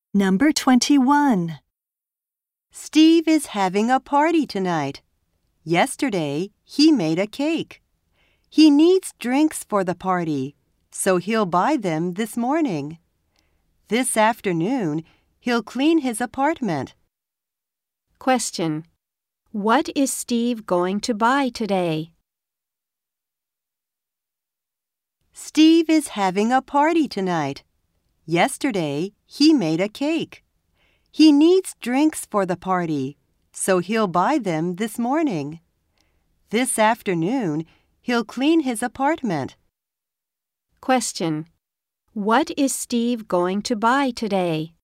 Number 21. Steve is having a party tonight. Yesterday, he made a cake. He needs drinks for the party, so he'll buy them this morning. This afternoon, he'll clean his apartment. Question. What is Steve going to buy today? Steve is having a party tonight. Yesterday, he made a cake. He needs drinks for the party, so he'll buy them this morning. This afternoon, he'll clean his apartment. Question. What is Steve going to buy today?